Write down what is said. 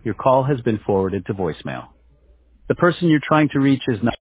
Your call has been forwarded to voicemail. The person you're trying to reach is not